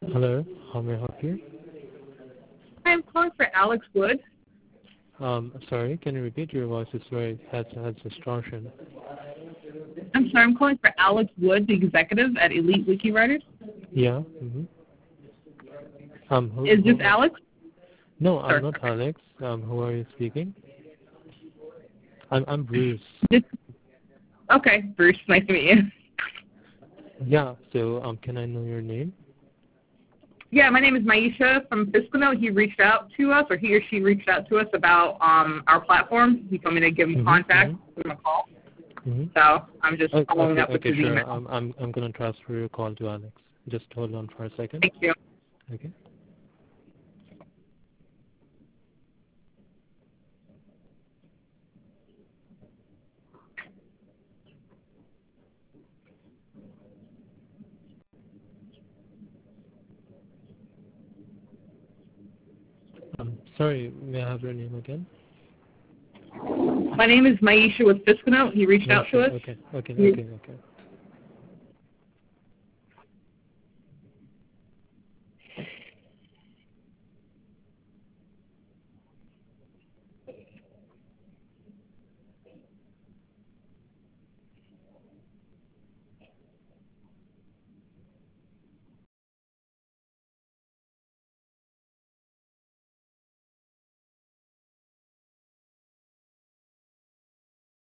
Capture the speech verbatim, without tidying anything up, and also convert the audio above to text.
Hello, how may I help you? I'm calling for Alex Wood. Um, sorry, can you repeat? Your voice is very has has distortion. I'm sorry, I'm calling for Alex Wood, the executive at Elite Wiki Writers. Yeah. Mm-hmm. Um, who, Is this who, Alex? no, I'm Sir. not Alex. Um, who are you speaking? I'm I'm Bruce. This, okay, Bruce, nice to meet you. Yeah. So, um, can I know your name? Yeah, my name is Maisha from Fiskino. He reached out to us, or he or she reached out to us about um, our platform. He told me to give him Mm-hmm. contact, Mm-hmm. give him a call. Mm-hmm. So I'm just Okay. following Okay. up with Okay. his Sure. email. Um, I'm I'm gonna transfer your call to Alex. Just hold on for a second. Thank you. Okay. Um, sorry. May I have your name again? My name is Maisha with Fiskino. He reached No, out to sure. us. Okay. Okay. He, Okay. Okay.